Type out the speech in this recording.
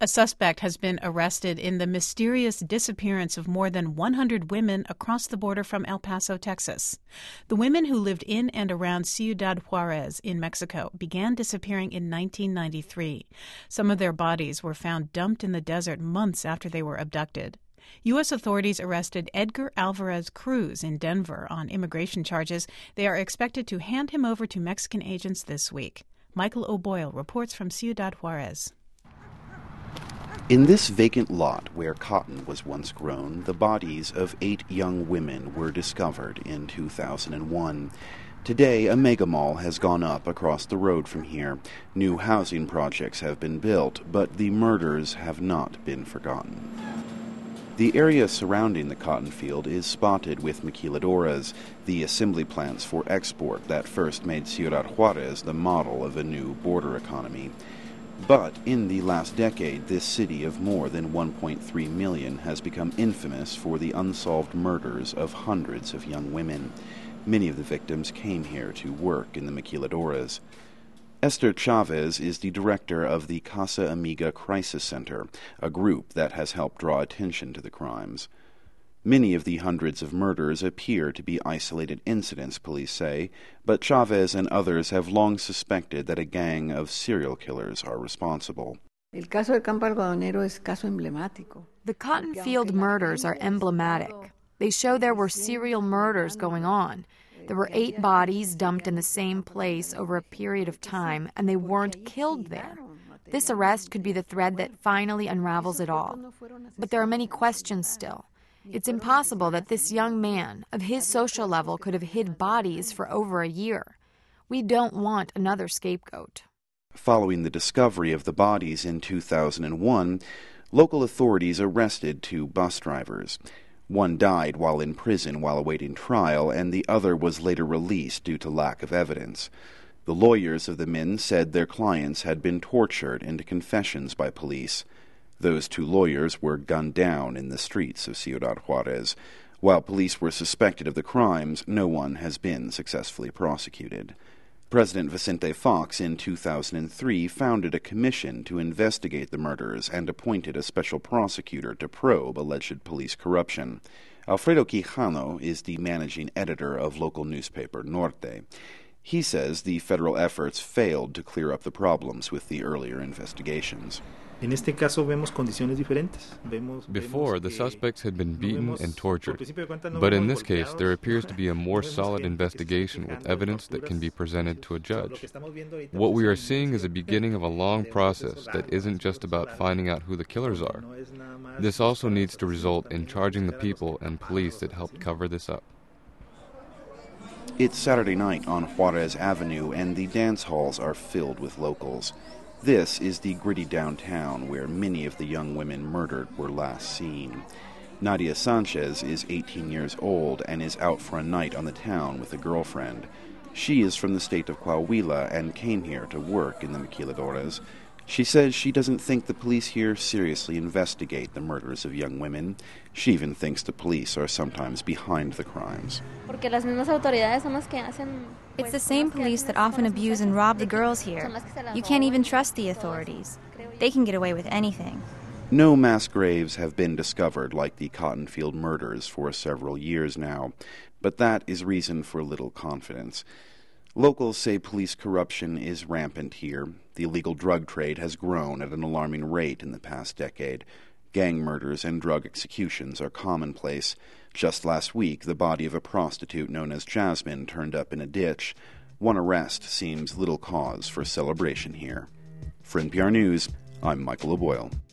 A suspect has been arrested in the mysterious disappearance of more than 100 women across the border from El Paso, Texas. The women who lived in and around Ciudad Juarez in Mexico began disappearing in 1993. Some of their bodies were found dumped in the desert months after they were abducted. U.S. authorities arrested Edgar Alvarez Cruz in Denver on immigration charges. They are expected to hand him over to Mexican agents this week. Michael O'Boyle reports from Ciudad Juarez. In this vacant lot where cotton was once grown, the bodies of 8 young women were discovered in 2001. Today, a megamall has gone up across the road from here. New housing projects have been built, but the murders have not been forgotten. The area surrounding the cotton field is spotted with maquiladoras, the assembly plants for export that first made Ciudad Juarez the model of a new border economy. But in the last decade, this city of more than 1.3 million has become infamous for the unsolved murders of hundreds of young women. Many of the victims came here to work in the maquiladoras. Esther Chavez is the director of the Casa Amiga Crisis Center, a group that has helped draw attention to the crimes. Many of the hundreds of murders appear to be isolated incidents, police say, but Chavez and others have long suspected that a gang of serial killers are responsible. The cotton field murders are emblematic. They show there were serial murders going on. There were 8 bodies dumped in the same place over a period of time, and they weren't killed there. This arrest could be the thread that finally unravels it all. But there are many questions still. It's impossible that this young man, of his social level, could have hid bodies for over a year. We don't want another scapegoat. Following the discovery of the bodies in 2001, local authorities arrested 2 bus drivers. One died while in prison while awaiting trial, and the other was later released due to lack of evidence. The lawyers of the men said their clients had been tortured into confessions by police. Those 2 lawyers were gunned down in the streets of Ciudad Juarez. While police were suspected of the crimes, no one has been successfully prosecuted. President Vicente Fox in 2003 founded a commission to investigate the murders and appointed a special prosecutor to probe alleged police corruption. Alfredo Quijano is the managing editor of local newspaper Norte. He says the federal efforts failed to clear up the problems with the earlier investigations. Before, the suspects had been beaten and tortured, but in this case, there appears to be a more solid investigation with evidence that can be presented to a judge. What we are seeing is a beginning of a long process that isn't just about finding out who the killers are. This also needs to result in charging the people and police that helped cover this up. It's Saturday night on Juarez Avenue, and the dance halls are filled with locals. This is the gritty downtown where many of the young women murdered were last seen. Nadia Sanchez is 18 years old and is out for a night on the town with a girlfriend. She is from the state of Coahuila and came here to work in the maquiladoras. She says she doesn't think the police here seriously investigate the murders of young women. She even thinks the police are sometimes behind the crimes. It's the same police that often abuse and rob the girls here. You can't even trust the authorities. They can get away with anything. No mass graves have been discovered like the cotton field murders for several years now, but that is reason for little confidence. Locals say police corruption is rampant here. The illegal drug trade has grown at an alarming rate in the past decade. Gang murders and drug executions are commonplace. Just last week, the body of a prostitute known as Jasmine turned up in a ditch. One arrest seems little cause for celebration here. For NPR News, I'm Michael O'Boyle.